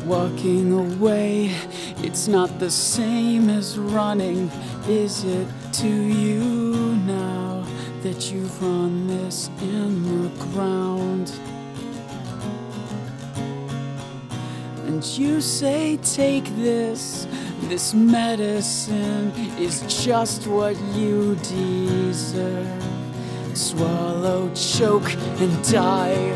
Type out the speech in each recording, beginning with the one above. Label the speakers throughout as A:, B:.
A: Walking away, it's not the same as running, is it to you now that you've run this in the ground? And you say take this medicine is just what you deserve. Swallow, choke, and die.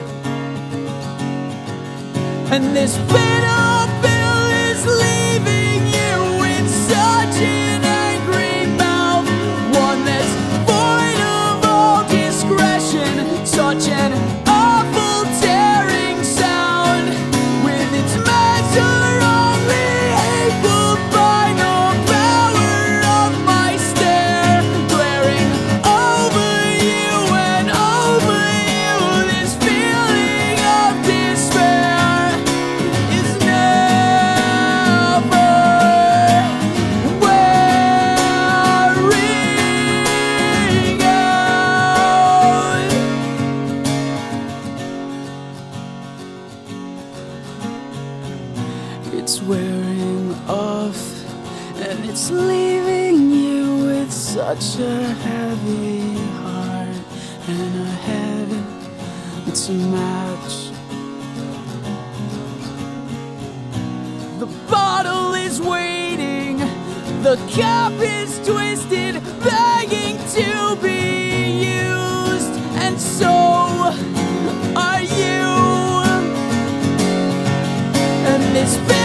A: And this bitter pill is leaving you in such an angry mouth, one that's void of all discretion, such an awful tearing sound, with its measure only equaled by no power of my stare, glaring over you and over you. This feeling of despair is never wearing out. It's wearing off, and it's leaving you with such a heavy heart and a head to match. The bottle is waiting, the cap is twisted, begging to be used, and so are you. And this